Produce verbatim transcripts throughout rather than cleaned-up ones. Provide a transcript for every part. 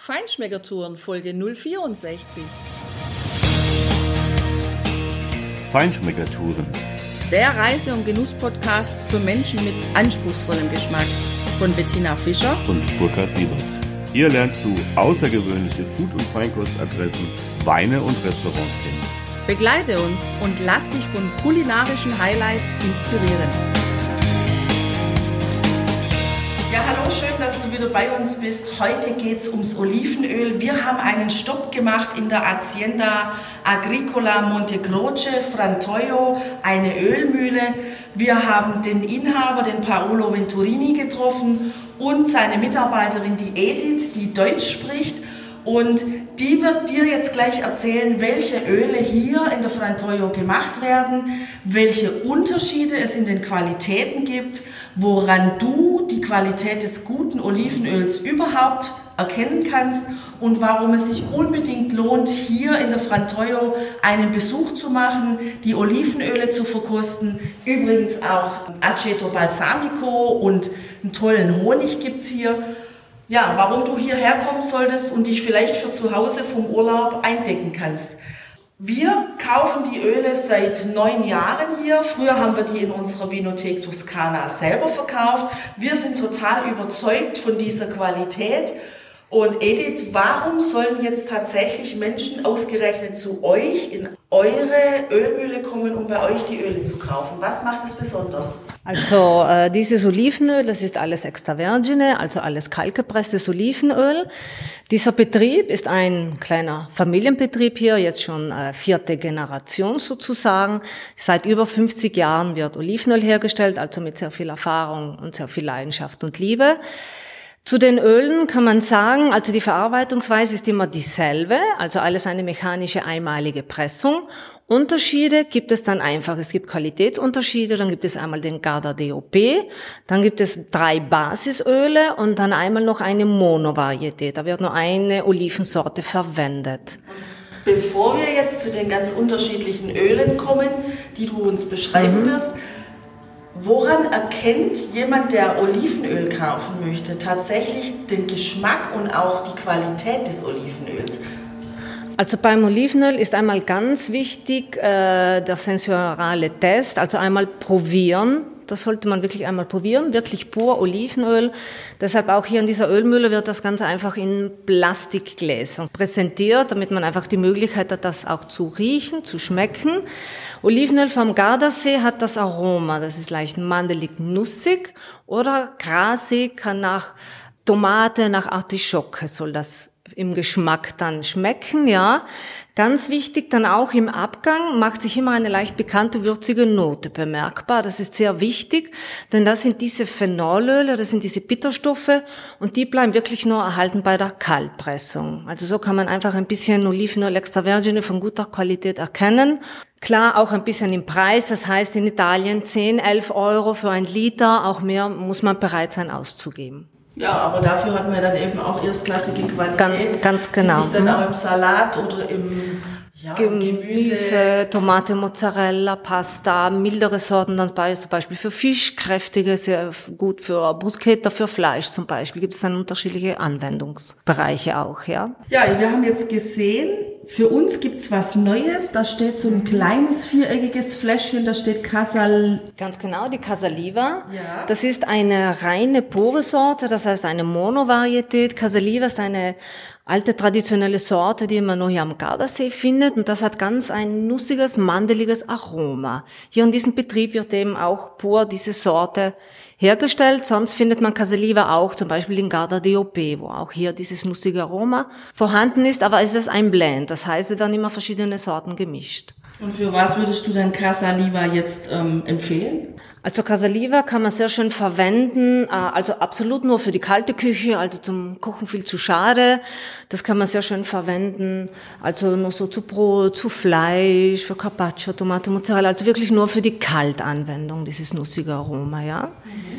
Feinschmeckertouren Folge null vierundsechzig. Feinschmeckertouren. Der Reise- und Genuss-Podcast für Menschen mit anspruchsvollem Geschmack von Bettina Fischer und Burkhard Siebert. Hier lernst du außergewöhnliche Food- und Feinkostadressen, Weine und Restaurants kennen. Begleite uns und lass dich von kulinarischen Highlights inspirieren. Ja, hallo, schön, dass du wieder bei uns bist. Heute geht es ums Olivenöl. Wir haben einen Stopp gemacht in der Azienda Agricola Monte Croce, Frantoio, eine Ölmühle. Wir haben den Inhaber, den Paolo Venturini, getroffen und seine Mitarbeiterin, die Edith, die Deutsch spricht. Und die wird dir jetzt gleich erzählen, welche Öle hier in der Frantoio gemacht werden, welche Unterschiede es in den Qualitäten gibt, woran du die Qualität des guten Olivenöls überhaupt erkennen kannst und warum es sich unbedingt lohnt, hier in der Frantoio einen Besuch zu machen, die Olivenöle zu verkosten. Übrigens auch Aceto Balsamico und einen tollen Honig gibt es hier. Ja, warum du hierher kommen solltest und dich vielleicht für zu Hause vom Urlaub eindecken kannst. Wir kaufen die Öle seit neun Jahren hier. Früher haben wir die in unserer Vinothek Toscana selber verkauft. Wir sind total überzeugt von dieser Qualität. Und Edith, warum sollen jetzt tatsächlich Menschen ausgerechnet zu euch in eure Ölmühle kommen, um bei euch die Öle zu kaufen? Was macht es besonders? Also äh, dieses Olivenöl, das ist alles extravergine, also alles kaltgepresstes Olivenöl. Dieser Betrieb ist ein kleiner Familienbetrieb hier, jetzt schon äh, vierte Generation sozusagen. Seit über fünfzig Jahren wird Olivenöl hergestellt, also mit sehr viel Erfahrung und sehr viel Leidenschaft und Liebe. Zu den Ölen kann man sagen, also die Verarbeitungsweise ist immer dieselbe, also alles eine mechanische einmalige Pressung. Unterschiede gibt es dann einfach. Es gibt Qualitätsunterschiede, dann gibt es einmal den Garda D O P, dann gibt es drei Basisöle und dann einmal noch eine Monovarietät. Da wird nur eine Olivensorte verwendet. Bevor wir jetzt zu den ganz unterschiedlichen Ölen kommen, die du uns beschreiben mhm. wirst, woran erkennt jemand, der Olivenöl kaufen möchte, tatsächlich den Geschmack und auch die Qualität des Olivenöls? Also beim Olivenöl ist einmal ganz wichtig äh, der sensoriale Test, also einmal probieren. Das sollte man wirklich einmal probieren, wirklich pur Olivenöl. Deshalb auch hier in dieser Ölmühle wird das Ganze einfach in Plastikgläsern präsentiert, damit man einfach die Möglichkeit hat, das auch zu riechen, zu schmecken. Olivenöl vom Gardasee hat das Aroma, das ist leicht mandelig, nussig oder grasig, nach Tomate, nach Artischocke soll das im Geschmack dann schmecken, ja. Ganz wichtig dann auch im Abgang macht sich immer eine leicht bekannte würzige Note bemerkbar. Das ist sehr wichtig, denn das sind diese Phenolöle, das sind diese Bitterstoffe und die bleiben wirklich nur erhalten bei der Kaltpressung. Also so kann man einfach ein bisschen Olivenöl extravergine von guter Qualität erkennen. Klar, auch ein bisschen im Preis, das heißt in Italien zehn, elf Euro für ein Liter, auch mehr muss man bereit sein auszugeben. Ja, aber dafür hat man dann eben auch erstklassige Qualität, ganz, ganz genau. die sich dann auch im Salat oder im ja, Gemüse, Gemüse, Tomate, Mozzarella, Pasta, mildere Sorten dann bei, zum Beispiel für Fisch, kräftige, sehr gut für Bruschetta, für Fleisch zum Beispiel. Gibt es dann unterschiedliche Anwendungsbereiche auch, ja? Ja, wir haben jetzt gesehen, für uns gibt's was Neues. Da steht so ein kleines viereckiges Fläschchen, da steht Casal... Ganz genau, die Casaliva. Ja. Das ist eine reine pure Sorte, das heißt eine Monovarietät. Casaliva ist eine alte traditionelle Sorte, die man nur hier am Gardasee findet und das hat ganz ein nussiges, mandeliges Aroma. Hier in diesem Betrieb wird eben auch pur diese Sorte hergestellt, sonst findet man Casaliva auch zum Beispiel in Garda D O P, wo auch hier dieses nussige Aroma vorhanden ist, aber es ist ein Blend, das heißt, es werden immer verschiedene Sorten gemischt. Und für was würdest du dann Casaliva jetzt ähm, empfehlen? Also Casaliva kann man sehr schön verwenden, also absolut nur für die kalte Küche, also zum Kochen viel zu schade. Das kann man sehr schön verwenden, also nur so zu Brot, zu Fleisch, für Carpaccio, Tomate, Mozzarella, also wirklich nur für die Kaltanwendung, dieses nussige Aroma, ja.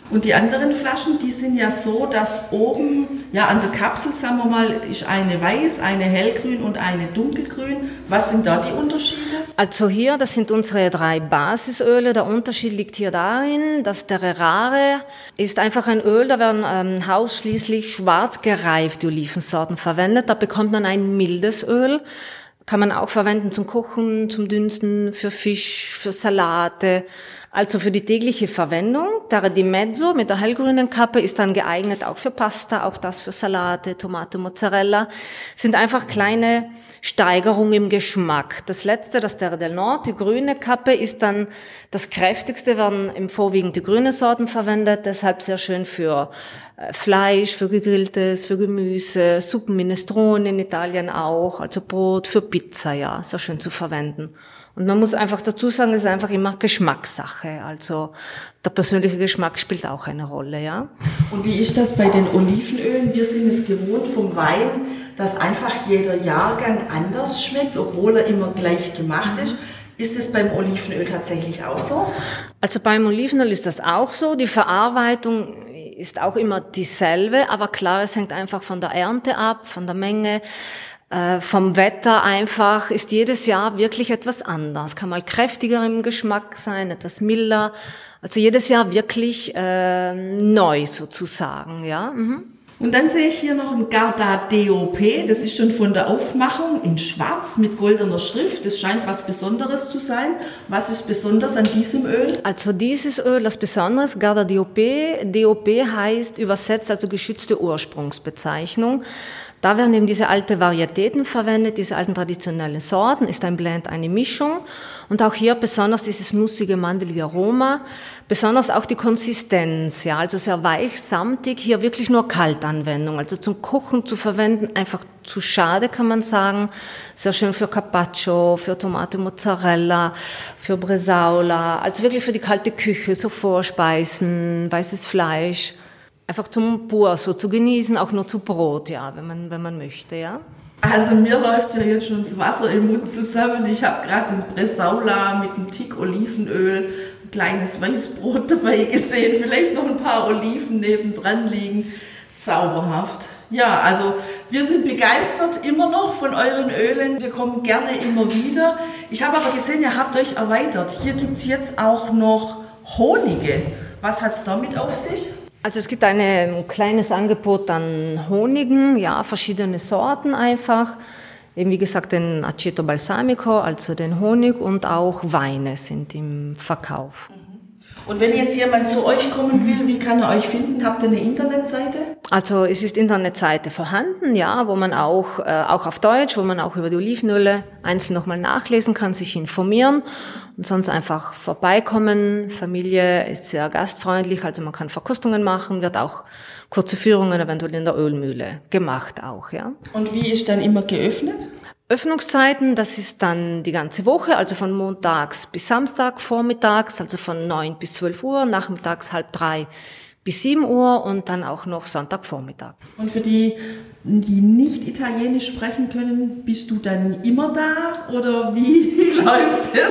Und die anderen Flaschen, die sind ja so, dass oben, ja an der Kapsel, sagen wir mal, ist eine weiß, eine hellgrün und eine dunkelgrün. Was sind da die Unterschiede? Also hier, das sind unsere drei Basisöle. Der Unterschied liegt hier darin, dass der Rare ist einfach ein Öl, da werden ähm, ausschließlich schwarz gereifte Olivensorten verwendet. Da bekommt man ein mildes Öl. Kann man auch verwenden zum Kochen, zum Dünsten, für Fisch, für Salate, also für die tägliche Verwendung. Der di Mezzo mit der hellgrünen Kappe ist dann geeignet auch für Pasta, auch das für Salate, Tomate, Mozzarella. Sind einfach kleine Steigerungen im Geschmack. Das letzte, das Terre del Nord, die grüne Kappe, ist dann das kräftigste, werden im vorwiegend die grünen Sorten verwendet, deshalb sehr schön für Fleisch, für Gegrilltes, für Gemüse, Suppen, Minestrone in Italien auch, also Brot, für Pizza, ja, sehr schön zu verwenden. Und man muss einfach dazu sagen, es ist einfach immer Geschmackssache, also der persönliche Geschmack spielt auch eine Rolle, ja. Und wie ist das bei den Olivenölen? Wir sind es gewohnt vom Wein, dass einfach jeder Jahrgang anders schmeckt, obwohl er immer gleich gemacht ist. Ist es beim Olivenöl tatsächlich auch so? Also beim Olivenöl ist das auch so. Die Verarbeitung ist auch immer dieselbe, aber klar, es hängt einfach von der Ernte ab, von der Menge, äh, vom Wetter einfach, ist jedes Jahr wirklich etwas anders. Kann mal kräftiger im Geschmack sein, etwas milder. Also jedes Jahr wirklich äh, neu sozusagen, ja. Mhm. Und dann sehe ich hier noch ein Garda D O P, das ist schon von der Aufmachung in schwarz mit goldener Schrift. Das scheint was Besonderes zu sein. Was ist besonders an diesem Öl? Also dieses Öl, das Besonderes, Garda D O P. D O P heißt übersetzt also geschützte Ursprungsbezeichnung. Da werden eben diese alten Varietäten verwendet, diese alten traditionellen Sorten, ist ein Blend, eine Mischung. Und auch hier besonders dieses nussige, mandelige Aroma, besonders auch die Konsistenz, ja, also sehr weich, samtig, hier wirklich nur Kaltanwendung, also zum Kochen zu verwenden, einfach zu schade, kann man sagen. Sehr schön für Carpaccio, für Tomate Mozzarella, für Bresaola, also wirklich für die kalte Küche, so Vorspeisen, weißes Fleisch. Einfach zum pur so zu genießen, auch nur zu Brot, ja, wenn man, wenn man möchte, ja. Also mir läuft ja jetzt schon das Wasser im Mund zusammen. Ich habe gerade das Bresaola mit einem Tick Olivenöl, ein kleines Weißbrot dabei gesehen, vielleicht noch ein paar Oliven nebendran liegen. Zauberhaft. Ja, also wir sind begeistert immer noch von euren Ölen. Wir kommen gerne immer wieder. Ich habe aber gesehen, ihr habt euch erweitert. Hier gibt es jetzt auch noch Honige. Was hat es damit auf sich? Also es gibt ein, ein kleines Angebot an Honigen, ja, verschiedene Sorten einfach. Eben wie gesagt den Aceto Balsamico, also den Honig, und auch Weine sind im Verkauf. Und wenn jetzt jemand zu euch kommen will, wie kann er euch finden? Habt ihr eine Internetseite? Also es ist Internetseite vorhanden, ja, wo man auch, äh, auch auf Deutsch, wo man auch über die Olivenöle einzeln nochmal nachlesen kann, sich informieren und sonst einfach vorbeikommen. Familie ist sehr gastfreundlich, also man kann Verkostungen machen, wird auch kurze Führungen eventuell in der Ölmühle gemacht auch, ja. Und wie ist dann immer geöffnet? Öffnungszeiten, das ist dann die ganze Woche, also von montags bis Samstag vormittags, also von neun bis zwölf Uhr, nachmittags halb drei bis sieben Uhr und dann auch noch Sonntagvormittag. Und für die, die nicht Italienisch sprechen können, bist du dann immer da oder wie läuft es?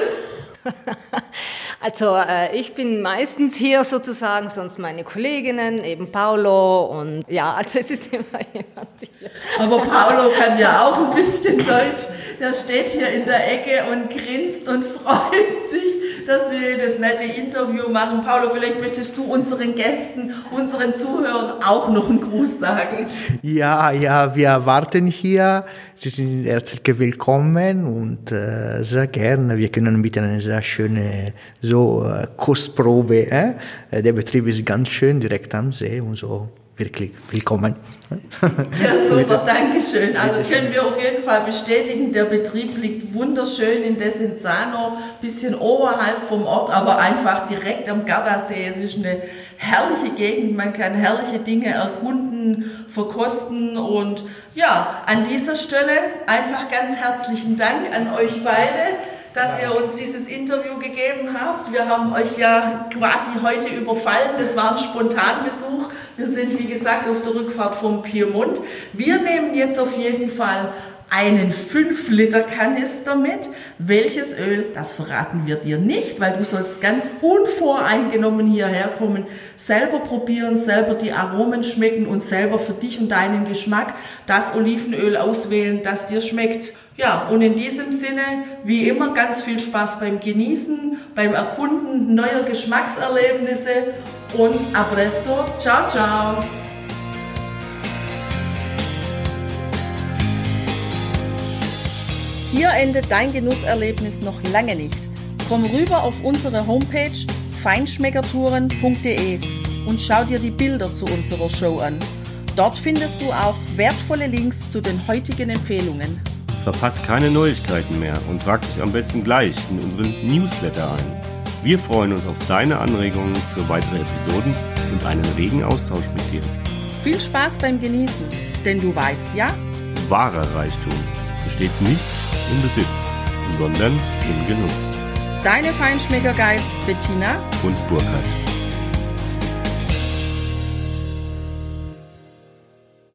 Also äh, ich bin meistens hier sozusagen, sonst meine Kolleginnen, eben Paolo und ja, also es ist immer jemand hier. Aber Paolo kann ja auch ein bisschen Deutsch. Der steht hier in der Ecke und grinst und freut sich, dass wir das nette Interview machen. Paolo, vielleicht möchtest du unseren Gästen, unseren Zuhörern auch noch einen Gruß sagen. Ja, ja, wir warten hier. Sie sind herzlich willkommen und äh, sehr gerne. Wir können bieten eine sehr schöne so, äh, Kostprobe. Äh? Der Betrieb ist ganz schön direkt am See und so. Wirklich willkommen. Ja, super, danke schön. Also das können wir auf jeden Fall bestätigen. Der Betrieb liegt wunderschön in Desenzano, bisschen oberhalb vom Ort, aber einfach direkt am Gardasee. Es ist eine herrliche Gegend, man kann herrliche Dinge erkunden, verkosten und ja, an dieser Stelle einfach ganz herzlichen Dank an euch beide, dass ihr uns dieses Interview gegeben habt. Wir haben euch ja quasi heute überfallen, das war ein Spontanbesuch. Wir sind, wie gesagt, auf der Rückfahrt vom Piemont. Wir nehmen jetzt auf jeden Fall einen fünf Liter Kanister mit. Welches Öl, das verraten wir dir nicht, weil du sollst ganz unvoreingenommen hierher kommen, selber probieren, selber die Aromen schmecken und selber für dich und deinen Geschmack das Olivenöl auswählen, das dir schmeckt. Ja, und in diesem Sinne, wie immer, ganz viel Spaß beim Genießen, beim Erkunden neuer Geschmackserlebnisse und a presto. Ciao, ciao. Hier endet dein Genusserlebnis noch lange nicht. Komm rüber auf unsere Homepage feinschmeckertouren punkt de und schau dir die Bilder zu unserer Show an. Dort findest du auch wertvolle Links zu den heutigen Empfehlungen. Verpasst keine Neuigkeiten mehr und trag dich am besten gleich in unseren Newsletter ein. Wir freuen uns auf deine Anregungen für weitere Episoden und einen regen Austausch mit dir. Viel Spaß beim Genießen, denn du weißt ja, wahrer Reichtum besteht nicht im Besitz, sondern im Genuss. Deine Feinschmecker-Guides Bettina und Burkhard.